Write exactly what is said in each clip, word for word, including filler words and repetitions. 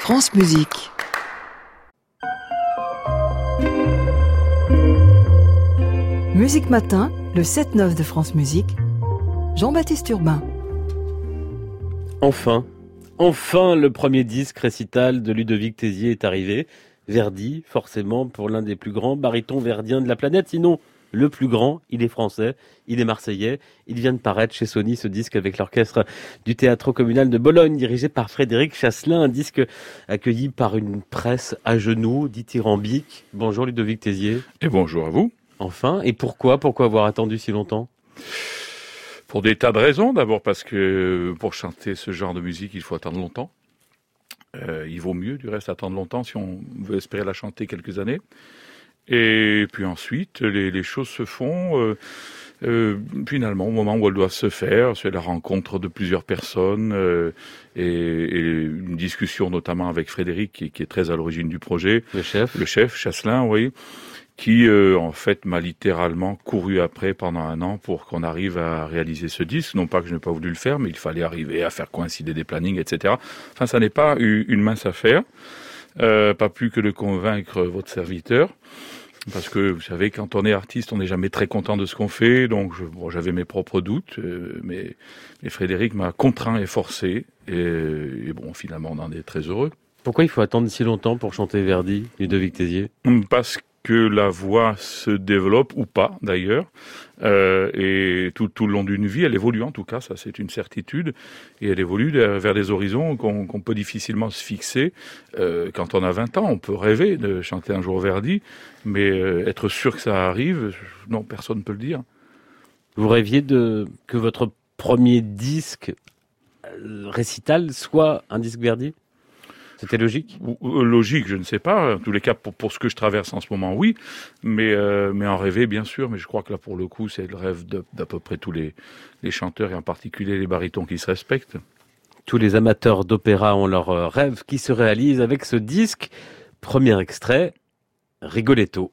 France Musique. Musique Matin, le sept neuf de France Musique. Jean-Baptiste Urbain. Enfin, enfin le premier disque récital de Ludovic Tézier est arrivé. Verdi, forcément, pour l'un des plus grands barytons verdiens de la planète, sinon le plus grand. Il est français, il est marseillais, il vient de paraître chez Sony ce disque avec l'orchestre du Théâtre communal de Bologne, dirigé par Frédéric Chasselin, un disque accueilli par une presse à genoux, dithyrambique. Bonjour Ludovic Tézier. Et bonjour à vous. Enfin, et pourquoi Pourquoi avoir attendu si longtemps ? Pour des tas de raisons. D'abord parce que pour chanter ce genre de musique, il faut attendre longtemps. Euh, il vaut mieux, du reste, attendre longtemps si on veut espérer la chanter quelques années. Et puis ensuite, les, les choses se font euh, euh, finalement au moment où elles doivent se faire. C'est la rencontre de plusieurs personnes euh, et, et une discussion notamment avec Frédéric, qui, qui est très à l'origine du projet. Le chef. Le chef, Chasselin, oui. Qui, euh, en fait, m'a littéralement couru après pendant un an pour qu'on arrive à réaliser ce disque. Non pas que je n'ai pas voulu le faire, mais il fallait arriver à faire coïncider des plannings, et cetera. Enfin, ça n'est pas une mince affaire. Euh, pas plus que de convaincre votre serviteur. Parce que, vous savez, quand on est artiste, on n'est jamais très content de ce qu'on fait. Donc, je, bon, j'avais mes propres doutes. Euh, mais, mais Frédéric m'a contraint et forcé. Et, et bon, finalement, on en est très heureux. Pourquoi il faut attendre si longtemps pour chanter Verdi, Ludovic Tézier ? Parce que que la voix se développe, ou pas d'ailleurs, euh, et tout, tout le long d'une vie, elle évolue en tout cas, ça c'est une certitude, et elle évolue vers des horizons qu'on, qu'on peut difficilement se fixer. Euh, quand on a vingt ans, on peut rêver de chanter un jour Verdi, mais euh, être sûr que ça arrive, non, personne ne peut le dire. Vous rêviez de que votre premier disque euh, récital soit un disque Verdi ? C'était logique ? Logique, je ne sais pas. En tous les cas, pour, pour ce que je traverse en ce moment, oui. Mais, euh, mais en rêver, bien sûr. Mais je crois que là, pour le coup, c'est le rêve de, d'à peu près tous les, les chanteurs, et en particulier les barytons qui se respectent. Tous les amateurs d'opéra ont leur rêve qui se réalise avec ce disque. Premier extrait, Rigoletto.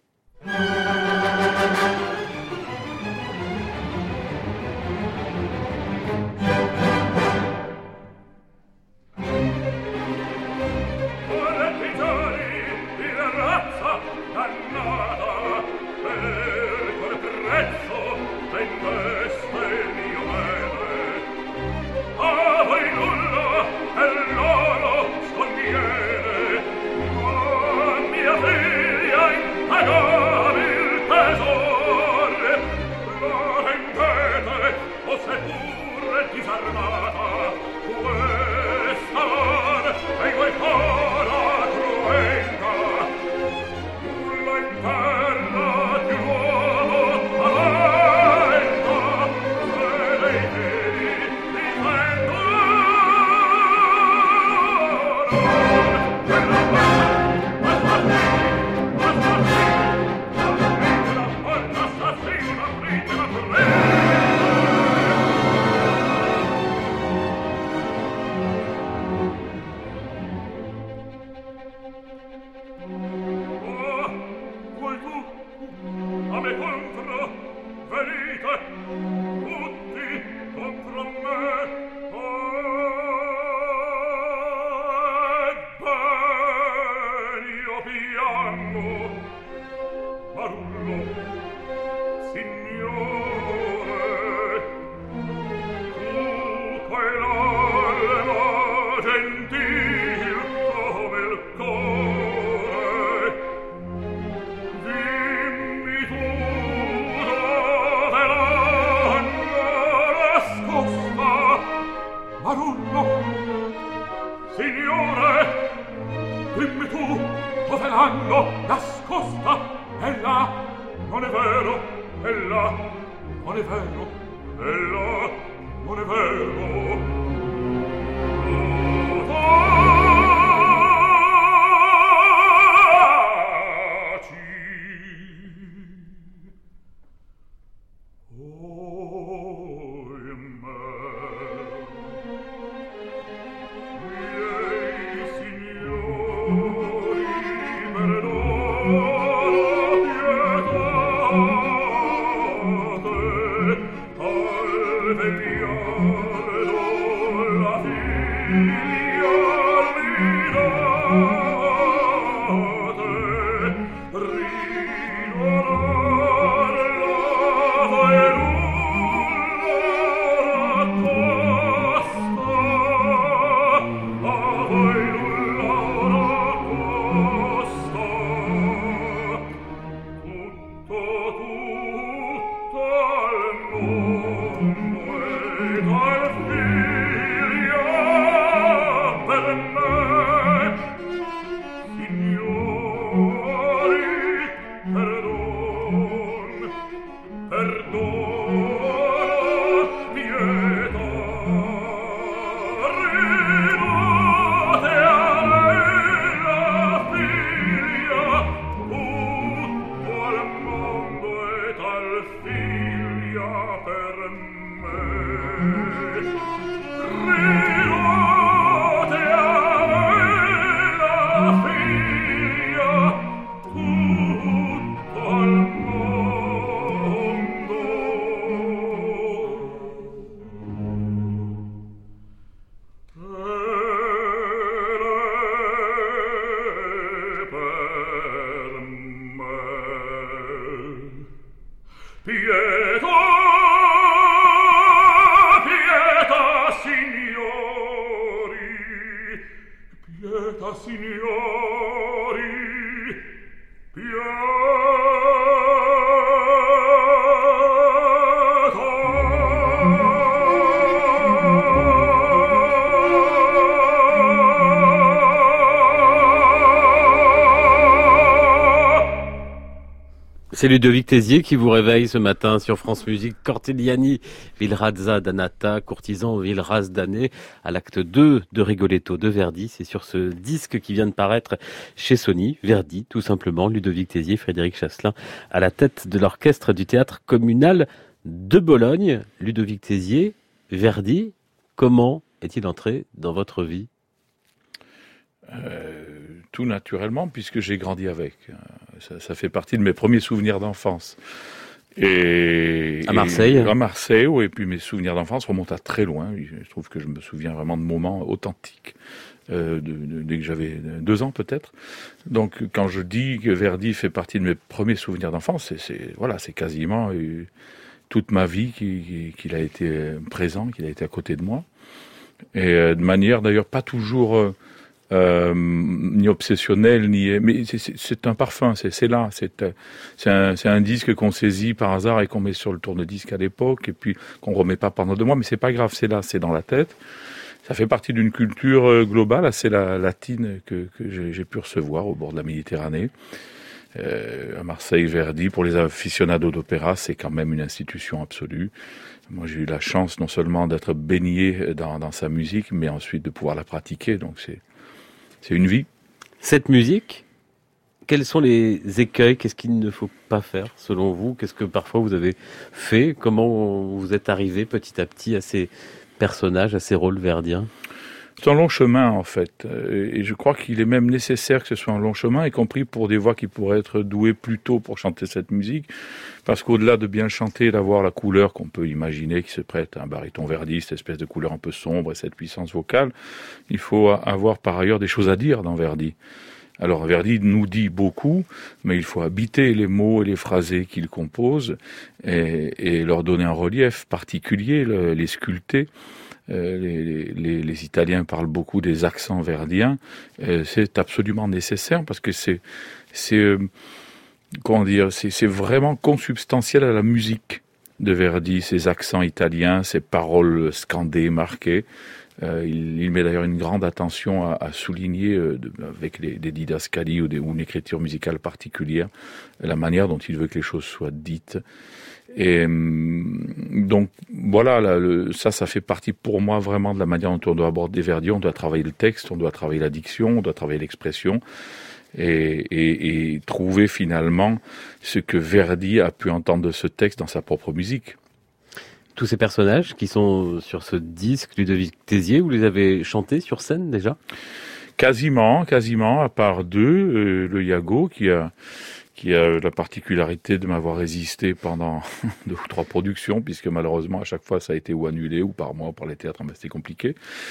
Al C'est Ludovic Tézier qui vous réveille ce matin sur France Musique. Cortiliani, Vilrazza d'Annata, courtisan Vilraz d'Année, à l'acte deux de Rigoletto de Verdi. C'est sur ce disque qui vient de paraître chez Sony. Verdi, tout simplement. Ludovic Tézier, Frédéric Chasselin à la tête de l'orchestre du théâtre communal de Bologne. Ludovic Tézier, Verdi, comment est-il entré dans votre vie ? Euh, tout naturellement, puisque j'ai grandi avec. Ça, ça fait partie de mes premiers souvenirs d'enfance. Et, à Marseille et, À Marseille, oui. Et puis mes souvenirs d'enfance remontent à très loin. Je trouve que je me souviens vraiment de moments authentiques. Euh, de, de, dès que j'avais deux ans peut-être. Donc quand je dis que Verdi fait partie de mes premiers souvenirs d'enfance, c'est, c'est, voilà, c'est quasiment euh, toute ma vie qu'il, qu'il a été présent, qu'il a été à côté de moi. Et euh, de manière d'ailleurs pas toujours... Euh, Euh, ni obsessionnel, ni mais c'est, c'est, c'est un parfum, c'est, c'est là, c'est, c'est, un, c'est un disque qu'on saisit par hasard et qu'on met sur le tourne-disque à l'époque et puis qu'on remet pas pendant deux mois, mais c'est pas grave, c'est là, c'est dans la tête. Ça fait partie d'une culture globale assez la, latine que, que j'ai, j'ai pu recevoir au bord de la Méditerranée. Euh, à Marseille, Verdi, pour les aficionados d'opéra, c'est quand même une institution absolue. Moi, j'ai eu la chance non seulement d'être baigné dans, dans sa musique, mais ensuite de pouvoir la pratiquer, donc c'est C'est une vie. Cette musique, quels sont les écueils ? Qu'est-ce qu'il ne faut pas faire, selon vous ? Qu'est-ce que parfois vous avez fait ? Comment vous êtes arrivé petit à petit à ces personnages, à ces rôles verdiens ? C'est un long chemin, en fait. Et je crois qu'il est même nécessaire que ce soit un long chemin, y compris pour des voix qui pourraient être douées plus tôt pour chanter cette musique. Parce qu'au-delà de bien chanter, d'avoir la couleur qu'on peut imaginer qui se prête à un baryton Verdi, cette espèce de couleur un peu sombre et cette puissance vocale, il faut avoir par ailleurs des choses à dire dans Verdi. Alors Verdi nous dit beaucoup, mais il faut habiter les mots et les phrasés qu'il compose et, et leur donner un relief particulier, le, les sculpter. Euh, les, les, les Italiens parlent beaucoup des accents verdiens. Euh, c'est absolument nécessaire parce que c'est, c'est euh, comment dire, c'est, c'est vraiment consubstantiel à la musique de Verdi, ces accents italiens, ces paroles scandées, marquées. Euh, il, il met d'ailleurs une grande attention à, à souligner, euh, de, avec les, des didascalies ou, des, ou une écriture musicale particulière, la manière dont il veut que les choses soient dites. Et donc voilà, là, le, ça, ça fait partie pour moi vraiment de la manière dont on doit aborder Verdi. On doit travailler le texte, on doit travailler la diction, on doit travailler l'expression et, et, et trouver finalement ce que Verdi a pu entendre de ce texte dans sa propre musique. Tous ces personnages qui sont sur ce disque, Ludovic Tézier, vous les avez chantés sur scène déjà ? Quasiment, quasiment, à part deux, euh, le Iago qui a... qui a la particularité de m'avoir résisté pendant deux ou trois productions, puisque malheureusement, à chaque fois, ça a été ou annulé, ou par moi, par les théâtres, mais c'était compliqué.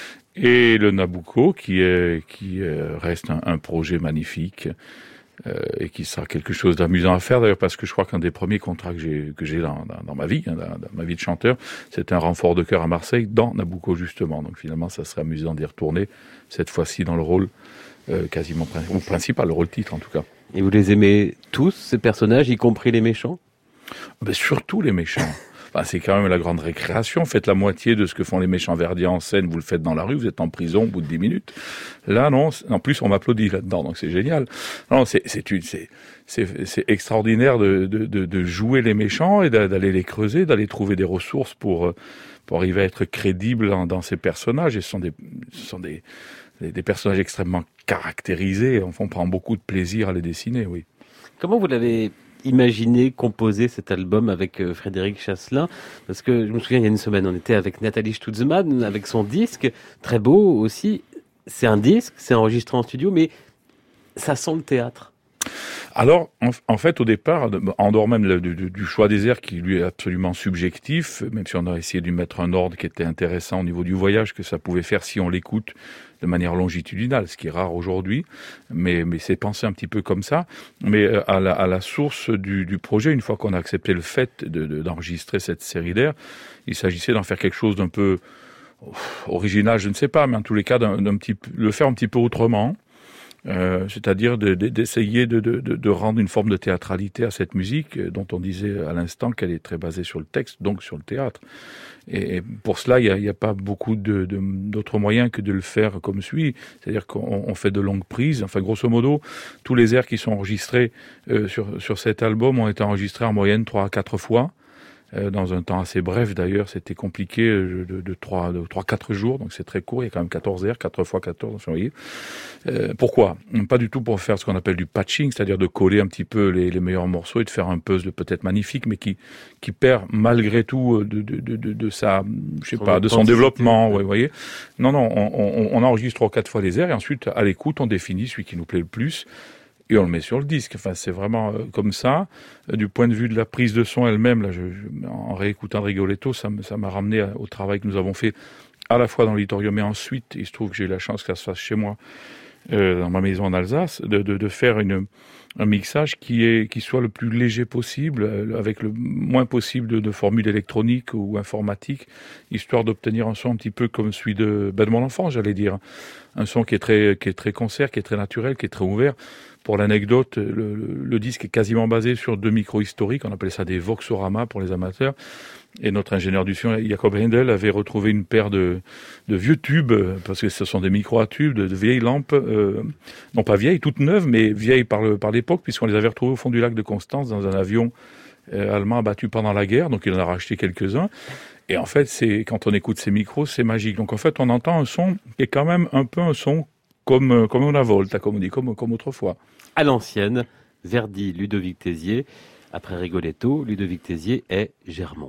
Et le Nabucco, qui est, qui reste un, un projet magnifique, euh, et qui sera quelque chose d'amusant à faire, d'ailleurs, parce que je crois qu'un des premiers contrats que j'ai, que j'ai dans, dans, dans ma vie, hein, dans, dans ma vie de chanteur, c'est un renfort de chœur à Marseille, dans Nabucco, justement. Donc finalement, ça serait amusant d'y retourner, cette fois-ci dans le rôle euh, quasiment ou principal, le rôle titre, en tout cas. Et vous les aimez tous, ces personnages, y compris les méchants ? Ben, surtout les méchants. Enfin, c'est quand même la grande récréation. Faites la moitié de ce que font les méchants verdiens en scène, vous le faites dans la rue, vous êtes en prison au bout de dix minutes. Là, non, en plus, on m'applaudit là-dedans, donc c'est génial. Non, c'est, c'est, c'est, c'est, c'est extraordinaire de, de, de, de jouer les méchants et d'aller les creuser, d'aller trouver des ressources pour, pour arriver à être crédible dans, dans ces personnages. Et ce sont des, ce sont des, des, des personnages extrêmement caractérisés. Enfin, on prend beaucoup de plaisir à les dessiner, oui. Comment vous l'avez imaginé, composer cet album avec euh, Frédéric Chasselin? Parce que je me souviens, il y a une semaine, on était avec Nathalie Stutzmann, avec son disque, très beau aussi. C'est un disque, c'est enregistré en studio, mais ça sent le théâtre. Alors, en, en fait, au départ, en dehors même le, du, du choix des airs qui lui est absolument subjectif, même si on a essayé de lui mettre un ordre qui était intéressant au niveau du voyage que ça pouvait faire si on l'écoute de manière longitudinale, ce qui est rare aujourd'hui, mais, mais c'est pensé un petit peu comme ça. Mais à la, à la source du, du projet, une fois qu'on a accepté le fait de, de, d'enregistrer cette série d'airs, il s'agissait d'en faire quelque chose d'un peu original, je ne sais pas, mais en tous les cas, d'un, d'un petit, le faire un petit peu autrement. Euh, c'est-à-dire de, de, d'essayer de, de, de rendre une forme de théâtralité à cette musique dont on disait à l'instant qu'elle est très basée sur le texte, donc sur le théâtre. Et pour cela, il n'y a, il y a pas beaucoup de, de, d'autres moyens que de le faire comme suit. C'est-à-dire qu'on on fait de longues prises. Enfin, grosso modo, tous les airs qui sont enregistrés euh, sur, sur cet album ont été enregistrés en moyenne trois à quatre fois. Dans un temps assez bref d'ailleurs, c'était compliqué de, de, de trois, de trois, quatre jours, donc c'est très court, il y a quand même quatorze airs, quatre fois quatorze, vous voyez. Euh, pourquoi ? Pas du tout pour faire ce qu'on appelle du patching, c'est-à-dire de coller un petit peu les, les meilleurs morceaux et de faire un puzzle peut-être magnifique, mais qui, qui perd malgré tout de, de, de, de, de sa, je sais son pas, de son développement, ouais, vous voyez. Non, non, on, on, on enregistre trois, quatre fois les airs et ensuite, à l'écoute, on définit celui qui nous plaît le plus. Et on le met sur le disque. Enfin, c'est vraiment euh, comme ça. Euh, du point de vue de la prise de son elle-même, là, je, je, en réécoutant Rigoletto, ça, me, ça m'a ramené à, au travail que nous avons fait à la fois dans l'auditorium et ensuite, il se trouve que j'ai eu la chance que ça se fasse chez moi, euh, dans ma maison en Alsace, de, de, de faire une, un mixage qui est qui soit le plus léger possible, euh, avec le moins possible de, de formules électroniques ou informatiques, histoire d'obtenir un son un petit peu comme celui de, ben, de mon enfance, j'allais dire. Un son qui est très qui est très concert, qui est très naturel, qui est très ouvert. Pour l'anecdote, le, le, le disque est quasiment basé sur deux micros historiques, on appelait ça des Voxorama pour les amateurs. Et notre ingénieur du son, Jacob Hendel, avait retrouvé une paire de, de vieux tubes, parce que ce sont des micros à tubes, de, de vieilles lampes, euh, non pas vieilles, toutes neuves, mais vieilles par, le, par l'époque, puisqu'on les avait retrouvées au fond du lac de Constance dans un avion euh, allemand abattu pendant la guerre, donc il en a racheté quelques-uns. Et en fait, c'est quand on écoute ces micros, c'est magique. Donc en fait, on entend un son qui est quand même un peu un son comme comme una volta, comme on dit, comme comme autrefois. À l'ancienne, Verdi, Ludovic Tézier. Après Rigoletto, Ludovic Tézier est Germont.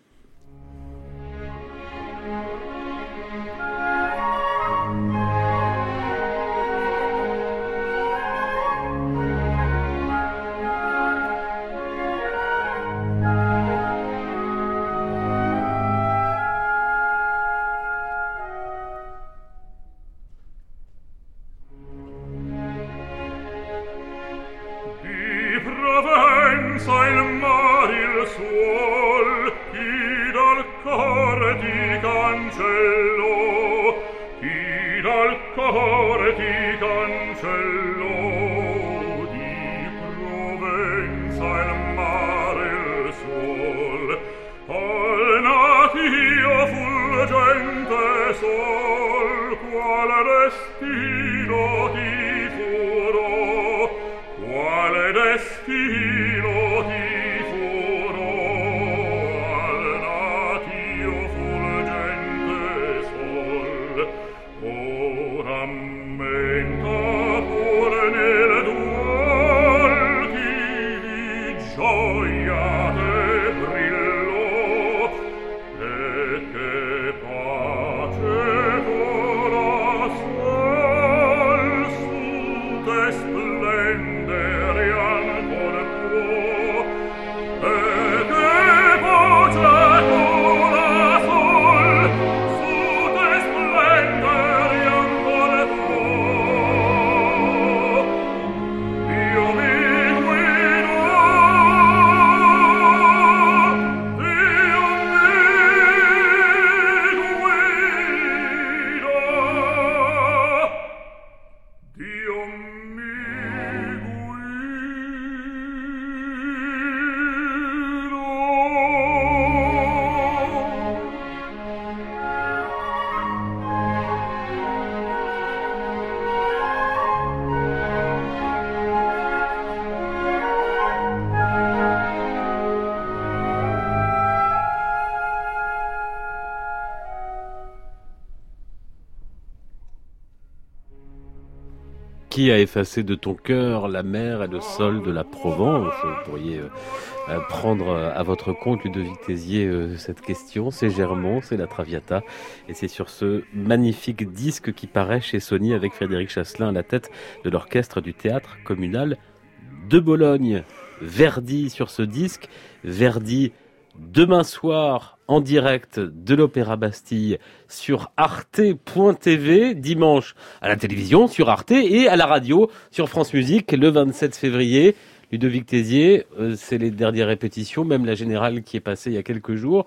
Qui a effacé de ton cœur la mer et le sol de la Provence ? Vous pourriez euh, prendre à votre compte, Ludovic Tézier, euh, cette question. C'est Germont, c'est la Traviata. Et c'est sur ce magnifique disque qui paraît chez Sony avec Frédéric Chasselin à la tête de l'orchestre du théâtre communal de Bologne. Verdi sur ce disque. Verdi demain soir en direct de l'Opéra Bastille sur arte point t v, dimanche à la télévision sur Arte et à la radio sur France Musique le vingt-sept février. Ludovic Tézier, euh, c'est les dernières répétitions, même la générale qui est passée il y a quelques jours.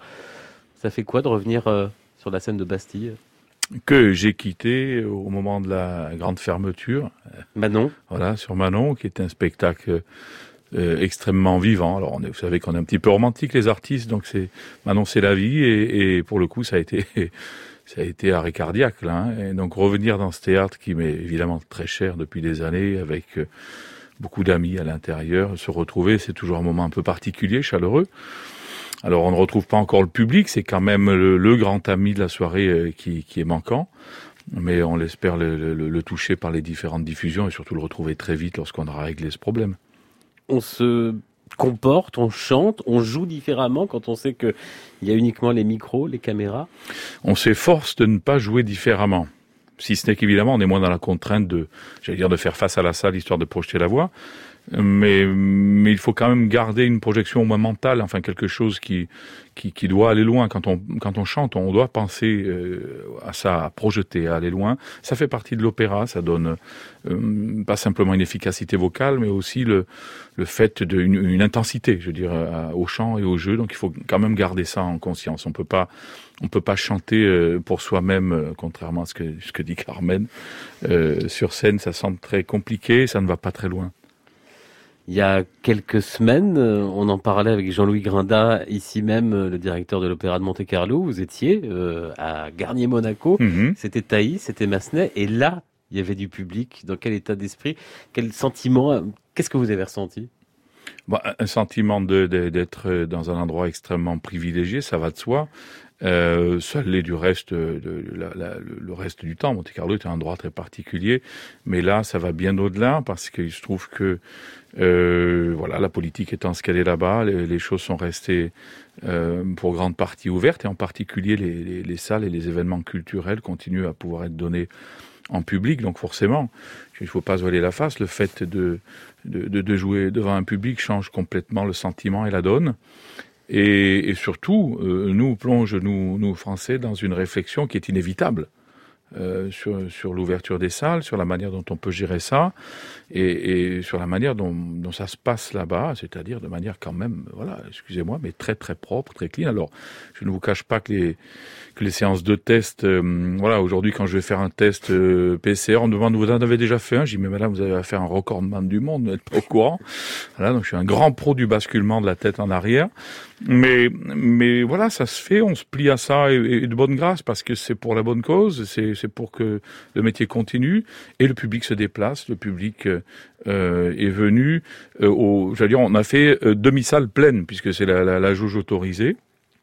Ça fait quoi de revenir euh, sur la scène de Bastille ? Que j'ai quitté au moment de la grande fermeture, Manon. Voilà, sur Manon, qui est un spectacle euh, extrêmement vivant. Alors, on est, vous savez qu'on est un petit peu romantique, les artistes, donc c'est Manon, c'est la vie, et, et pour le coup, ça a été, ça a été arrêt cardiaque, là. Hein. Et donc, revenir dans ce théâtre qui m'est évidemment très cher depuis des années, avec euh, beaucoup d'amis à l'intérieur, se retrouver, c'est toujours un moment un peu particulier, chaleureux. Alors, on ne retrouve pas encore le public, c'est quand même le, le grand ami de la soirée euh, qui, qui est manquant. Mais on l'espère le, le, le toucher par les différentes diffusions et surtout le retrouver très vite lorsqu'on aura réglé ce problème. On se comporte, on chante, on joue différemment quand on sait qu'il y a uniquement les micros, les caméras. On s'efforce de ne pas jouer différemment. Si ce n'est qu'évidemment, on est moins dans la contrainte de, j'allais dire, de faire face à la salle histoire de projeter la voix. Mais, mais il faut quand même garder une projection au moins mentale, enfin quelque chose qui, qui, qui doit aller loin. Quand on, quand on chante, on doit penser euh, à ça, à projeter, à aller loin. Ça fait partie de l'opéra, ça donne euh, pas simplement une efficacité vocale, mais aussi le, le fait d'une une intensité, je veux dire, à, au chant et au jeu. Donc il faut quand même garder ça en conscience. On peut pas, on peut pas chanter euh, pour soi-même, euh, contrairement à ce que, ce que dit Carmen. Euh, sur scène, ça semble très compliqué, ça ne va pas très loin. Il y a quelques semaines, on en parlait avec Jean-Louis Grinda, ici même, le directeur de l'Opéra de Monte-Carlo. Vous étiez euh, à Garnier-Monaco, mmh. C'était Taï, c'était Massenet, et là, il y avait du public. Dans quel état d'esprit, quel sentiment, qu'est-ce que vous avez ressenti ? Bon, un sentiment de, de, d'être dans un endroit extrêmement privilégié, ça va de soi. Euh, ça l'est du reste, de, de la, la, le reste du temps. Monte-Carlo est un endroit très particulier, mais là, ça va bien au-delà parce qu'il se trouve que, euh, voilà, la politique étant ce qu'elle est là-bas, les, les choses sont restées euh, pour grande partie ouvertes, et en particulier les, les, les salles et les événements culturels continuent à pouvoir être donnés en public. Donc forcément, il ne faut pas se voiler la face. Le fait de, de, de, de jouer devant un public change complètement le sentiment et la donne. Et, et surtout, euh, nous plonge, nous, nous Français, dans une réflexion qui est inévitable euh, sur, sur l'ouverture des salles, sur la manière dont on peut gérer ça, et, et sur la manière dont, dont ça se passe là-bas, c'est-à-dire de manière quand même, voilà, excusez-moi, mais très très propre, très clean. Alors, je ne vous cache pas que les, que les séances de test, euh, voilà, aujourd'hui quand je vais faire un test euh, P C R, on me demande, vous en avez déjà fait un? Je dis, mais madame, vous avez fait un recordman du monde, vous n'êtes pas au courant. Voilà, donc je suis un grand pro du basculement de la tête en arrière. Mais, mais voilà, ça se fait, on se plie à ça et, et de bonne grâce parce que c'est pour la bonne cause, c'est, c'est pour que le métier continue et le public se déplace, le public euh, est venu. Euh, au, j'allais dire, on a fait euh, demi-salle pleine puisque c'est la, la, la jauge autorisée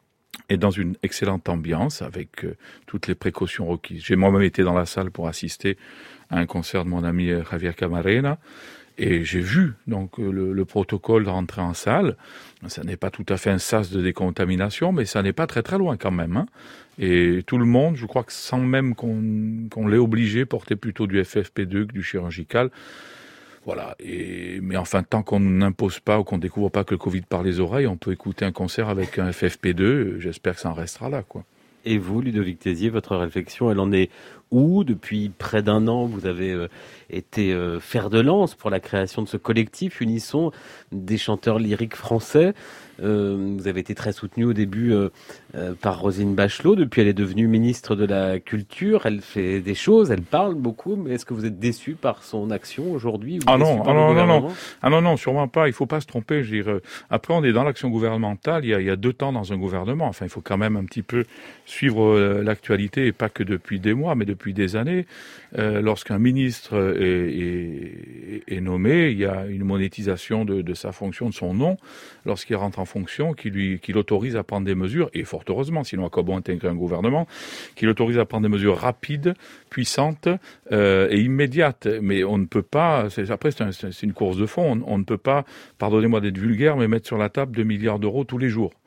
et dans une excellente ambiance avec euh, toutes les précautions requises. J'ai moi-même été dans la salle pour assister à un concert de mon ami Javier Camarena. Et j'ai vu donc le, le protocole de rentrer en salle. Ça n'est pas tout à fait un sas de décontamination, mais ça n'est pas très très loin quand même. Hein. Et tout le monde, je crois que sans même qu'on, qu'on l'ait obligé, portait plutôt du F F P deux que du chirurgical. Voilà. Et, mais enfin, tant qu'on n'impose pas ou qu'on ne découvre pas que le Covid par les oreilles, on peut écouter un concert avec un F F P deux. J'espère que ça en restera là, quoi. Et vous, Ludovic Tézier, votre réflexion, elle en est où? Depuis près d'un an, vous avez euh, été euh, fer de lance pour la création de ce collectif Unisson des chanteurs lyriques français. Euh, vous avez été très soutenu au début euh, euh, par Roselyne Bachelot. Depuis, elle est devenue ministre de la Culture. Elle fait des choses, elle parle beaucoup. Mais est-ce que vous êtes déçu par son action aujourd'hui? Ah non, ah non, non, non, ah non, non, sûrement pas. Il faut pas se tromper. Je veux dire, après, on est dans l'action gouvernementale. Il y a, il y a deux temps dans un gouvernement. Enfin, il faut quand même un petit peu suivre euh, l'actualité, et pas que depuis des mois, mais depuis des années. Euh, lorsqu'un ministre est, est, est nommé, il y a une monétisation de, de sa fonction, de son nom, lorsqu'il rentre en fonction, qui lui, qui l'autorise à prendre des mesures, et fort heureusement, sinon à quoi bon intégrer un gouvernement, qui l'autorise à prendre des mesures rapides, puissantes euh, et immédiates. Mais on ne peut pas, c'est, après c'est, un, c'est une course de fond, on, on ne peut pas, pardonnez-moi d'être vulgaire, mais mettre sur la table deux milliards d'euros tous les jours.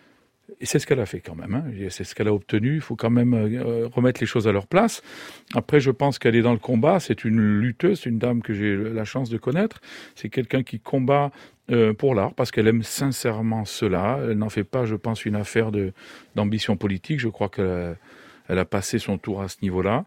Et c'est ce qu'elle a fait quand même, hein. C'est ce qu'elle a obtenu, il faut quand même euh, remettre les choses à leur place. Après, je pense qu'elle est dans le combat, c'est une lutteuse, c'est une dame que j'ai la chance de connaître, c'est quelqu'un qui combat euh, pour l'art, parce qu'elle aime sincèrement cela, elle n'en fait pas, je pense, une affaire de, d'ambition politique, je crois qu'elle a, elle a passé son tour à ce niveau-là.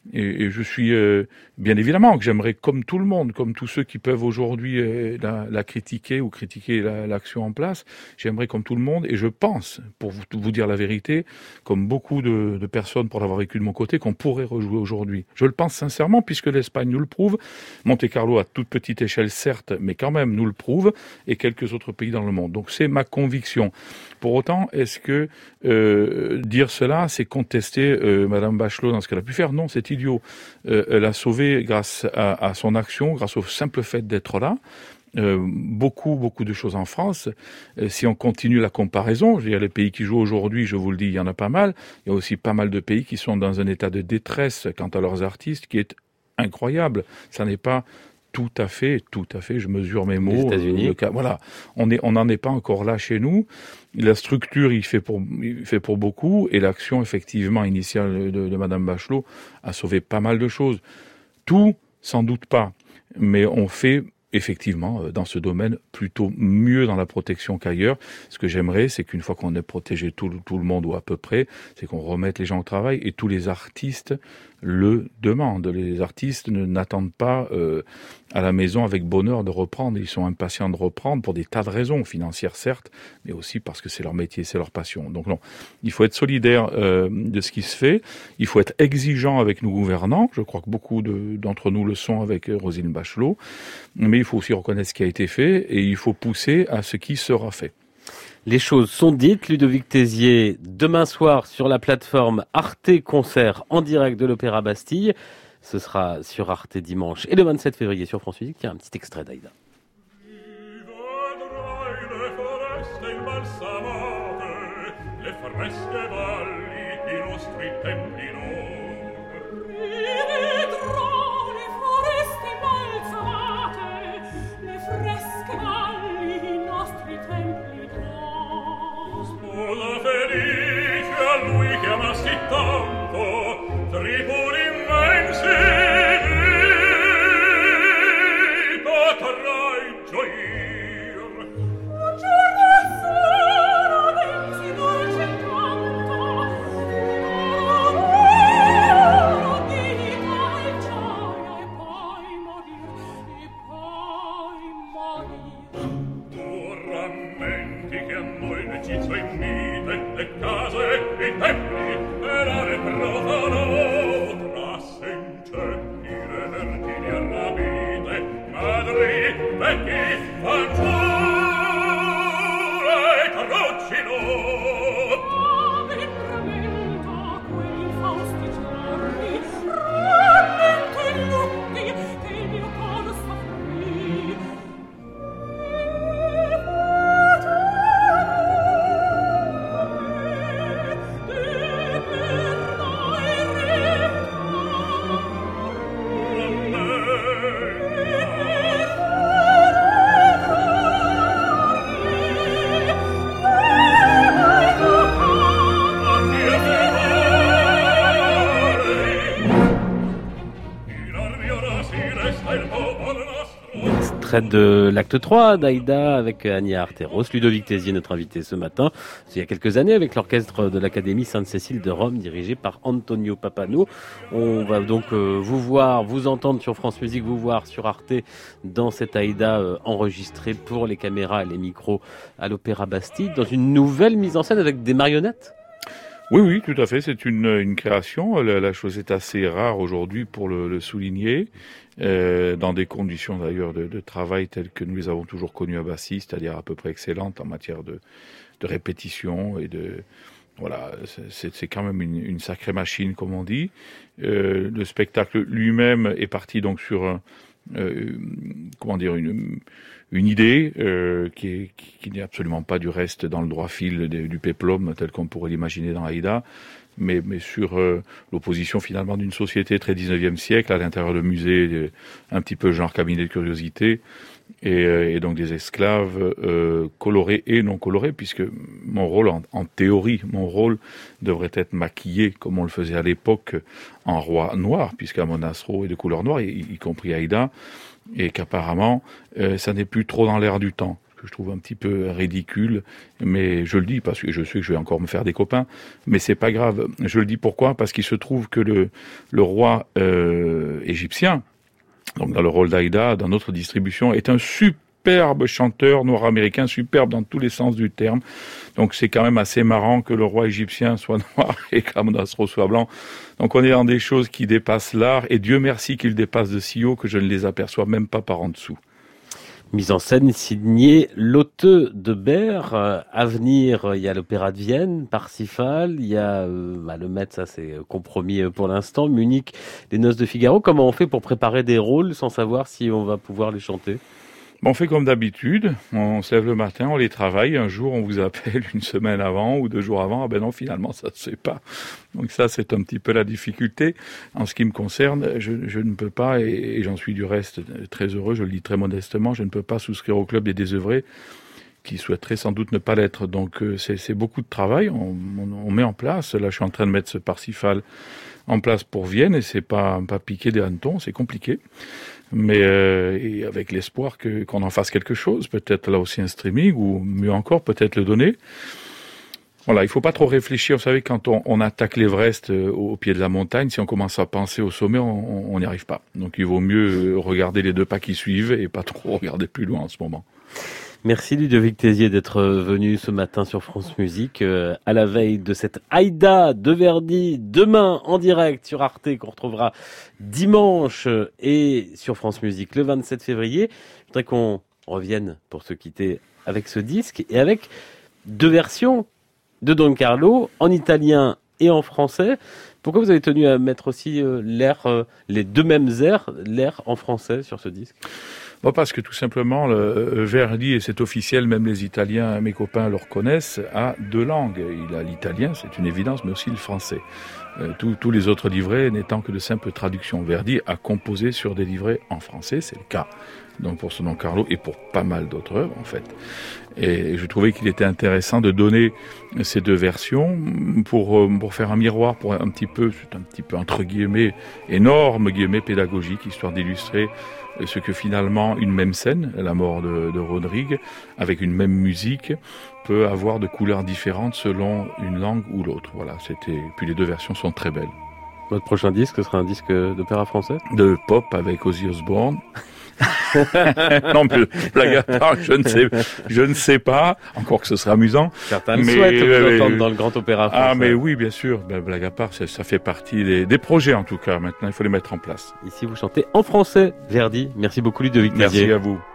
Et, et je suis euh, bien évidemment que j'aimerais, comme tout le monde, comme tous ceux qui peuvent aujourd'hui euh, la, la critiquer ou critiquer la, l'action en place, j'aimerais comme tout le monde, et je pense, pour vous, vous dire la vérité, comme beaucoup de, de personnes pour l'avoir vécu de mon côté, qu'on pourrait rejouer aujourd'hui. Je le pense sincèrement, puisque l'Espagne nous le prouve, Monte-Carlo à toute petite échelle certes, mais quand même nous le prouve, et quelques autres pays dans le monde. Donc c'est ma conviction. Pour autant, est-ce que euh, dire cela, c'est contester euh, Madame Bachelot dans ce qu'elle a pu faire? Non, c'est idiot. Euh, elle a sauvé grâce à, à son action, grâce au simple fait d'être là. Euh, beaucoup, beaucoup de choses en France. Euh, si on continue la comparaison, je veux dire, les pays qui jouent aujourd'hui, je vous le dis, il y en a pas mal. Il y a aussi pas mal de pays qui sont dans un état de détresse quant à leurs artistes, qui est incroyable. Ça n'est pas tout à fait, tout à fait, je mesure mes mots. Les États-Unis. Le cas, voilà, on est, on n'en est pas encore là chez nous. La structure, il fait pour, il fait pour beaucoup, et l'action effectivement initiale de, de Madame Bachelot a sauvé pas mal de choses. Tout, sans doute pas, mais on fait effectivement, dans ce domaine, plutôt mieux dans la protection qu'ailleurs. Ce que j'aimerais, c'est qu'une fois qu'on ait protégé tout, tout le monde, ou à peu près, c'est qu'on remette les gens au travail, et tous les artistes le demandent. Les artistes ne, n'attendent pas euh, à la maison avec bonheur de reprendre. Ils sont impatients de reprendre pour des tas de raisons, financières certes, mais aussi parce que c'est leur métier, c'est leur passion. Donc non, il faut être solidaire euh, de ce qui se fait, il faut être exigeant avec nos gouvernants, je crois que beaucoup de, d'entre nous le sont avec Roselyne Bachelot, mais il faut aussi reconnaître ce qui a été fait, et il faut pousser à ce qui sera fait. Les choses sont dites. Ludovic Tézier, demain soir sur la plateforme Arte Concert en direct de l'Opéra Bastille. Ce sera sur Arte dimanche et le vingt-sept février sur France Musique. Il y a un petit extrait d'Aïda. De l'acte trois d'Aïda avec Ania Arteros, Ludovic Tézier, notre invité ce matin. C'est il y a quelques années avec l'orchestre de l'Académie Sainte-Cécile de Rome, dirigé par Antonio Papanou. On va donc euh, vous voir, vous entendre sur France Musique, vous voir sur Arte dans cette Aïda euh, enregistrée pour les caméras et les micros à l'Opéra Bastille, dans une nouvelle mise en scène avec des marionnettes. Oui, oui, tout à fait. C'est une, une création. La, la chose est assez rare aujourd'hui pour le, le souligner, euh, dans des conditions d'ailleurs de, de travail telles que nous les avons toujours connues à Bastille, c'est-à-dire à peu près excellentes en matière de, de répétition et de... Voilà, c'est, c'est quand même une, une sacrée machine, comme on dit. Euh, le spectacle lui-même est parti donc sur un, euh, comment dire, une... une idée euh, qui, est, qui, qui n'est absolument pas du reste dans le droit fil de, du péplum tel qu'on pourrait l'imaginer dans Aïda, mais, mais sur euh, l'opposition finalement d'une société très dix-neuvième siècle à l'intérieur de musées un petit peu genre cabinet de curiosité, et, euh, et donc des esclaves euh, colorés et non colorés, puisque mon rôle en, en théorie, mon rôle devrait être maquillé comme on le faisait à l'époque en roi noir, puisqu'à Monastro est de couleur noire, y, y compris Aïda, et qu'apparemment, euh, ça n'est plus trop dans l'air du temps. que je trouve un petit peu ridicule, mais je le dis parce que je sais que je vais encore me faire des copains, mais c'est pas grave. Je le dis pourquoi ? Parce qu'il se trouve que le, le roi euh, égyptien, donc dans le rôle d'Aïda, dans notre distribution, est un superbe chanteur noir-américain, superbe dans tous les sens du terme. Donc c'est quand même assez marrant que le roi égyptien soit noir et qu'Amon-Asro soit blanc. Donc on est dans des choses qui dépassent l'art, et Dieu merci qu'ils dépassent de si haut que je ne les aperçois même pas par en dessous. Mise en scène signée Lotte de Berre. Euh, à venir, il y a l'Opéra de Vienne, Parsifal, il y a euh, bah, le Met, ça c'est compromis pour l'instant, Munich, les Noces de Figaro. Comment on fait pour préparer des rôles sans savoir si on va pouvoir les chanter ? On fait comme d'habitude, on se lève le matin, on les travaille, un jour on vous appelle une semaine avant ou deux jours avant, ah ben non finalement ça se fait pas. Donc ça c'est un petit peu la difficulté. En ce qui me concerne, je, je ne peux pas, et, et j'en suis du reste très heureux, je le dis très modestement, je ne peux pas souscrire au club des désœuvrés qui souhaiteraient sans doute ne pas l'être. Donc c'est, c'est beaucoup de travail, on, on, on met en place, là je suis en train de mettre ce Parsifal en place pour Vienne, et c'est pas, pas piquer des hannetons, c'est compliqué. Mais euh, et avec l'espoir que qu'on en fasse quelque chose, peut-être là aussi un streaming, ou mieux encore, peut-être le donner. Voilà, il faut pas trop réfléchir. Vous savez, quand on, on attaque l'Everest euh, au pied de la montagne, si on commence à penser au sommet, on n'y arrive pas. Donc il vaut mieux regarder les deux pas qui suivent et pas trop regarder plus loin en ce moment. Merci Ludovic Tézier d'être venu ce matin sur France Musique euh, à la veille de cette Aïda de Verdi, demain en direct sur Arte, qu'on retrouvera dimanche, et sur France Musique le vingt-sept février. Je voudrais qu'on revienne pour se quitter avec ce disque et avec deux versions de Don Carlo, en italien et en français. Pourquoi vous avez tenu à mettre aussi euh, l'air, euh, les deux mêmes airs, l'air en français sur ce disque ? Bon, parce que tout simplement, le Verdi, et c'est officiel, même les Italiens, mes copains le reconnaissent, a deux langues. Il a l'italien, c'est une évidence, mais aussi le français. Euh, tous, tous les autres livrets n'étant que de simples traductions. Verdi a composé sur des livrets en français, c'est le cas. Donc pour ce Don Carlo et pour pas mal d'autres œuvres, en fait. Et je trouvais qu'il était intéressant de donner ces deux versions pour, pour faire un miroir, pour un petit peu, c'est un petit peu entre guillemets, énorme guillemets pédagogique, histoire d'illustrer ce que finalement une même scène, la mort de, de Rodrigue, avec une même musique, peut avoir de couleurs différentes selon une langue ou l'autre. Voilà, c'était. Puis les deux versions sont très belles. Votre prochain disque, ce sera un disque d'opéra français ? De pop avec Ozzy Osbourne. Non, mais blague à part, je ne sais, je ne sais pas. Encore que ce serait amusant. Certains mais, souhaitent vous euh, entendre dans le grand opéra français. Ah, mais oui, bien sûr. Ben, blague à part, ça, ça fait partie des, des projets en tout cas. Maintenant, il faut les mettre en place. Ici, vous chantez en français, Verdi. Merci beaucoup, Ludovic Tézier. Merci à vous.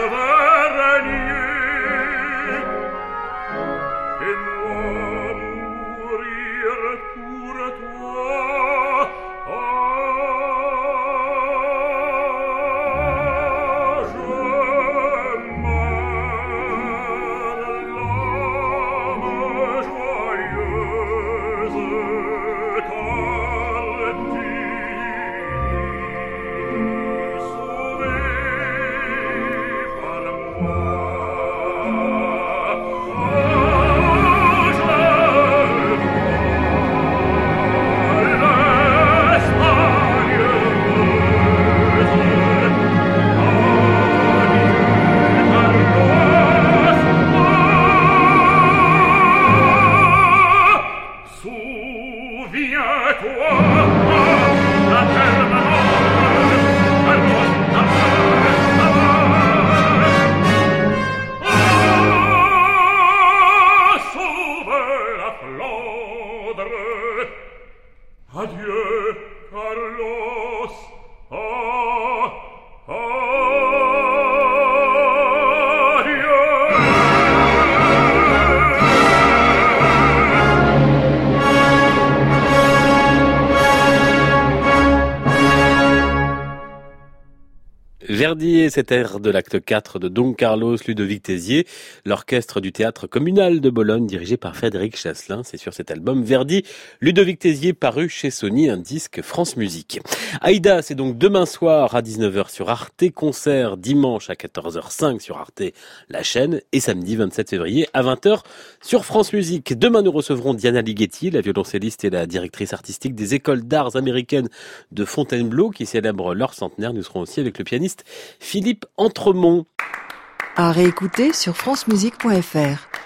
Verdi et cet air de l'acte quatre de Don Carlos Ludovic Tézier, l'orchestre du théâtre communal de Bologne dirigé par Frédéric Chasselin. C'est sur cet album Verdi, Ludovic Tézier paru chez Sony, un disque France Musique. Aïda, c'est donc demain soir à dix-neuf heures sur Arte, concert dimanche à quatorze heures cinq sur Arte, la chaîne, et samedi vingt-sept février à vingt heures sur France Musique. Demain, nous recevrons Diana Ligeti, la violoncelliste et la directrice artistique des écoles d'arts américaines de Fontainebleau, qui célèbrent leur centenaire. Nous serons aussi avec le pianiste Philippe Entremont. À réécouter sur francemusique point f r.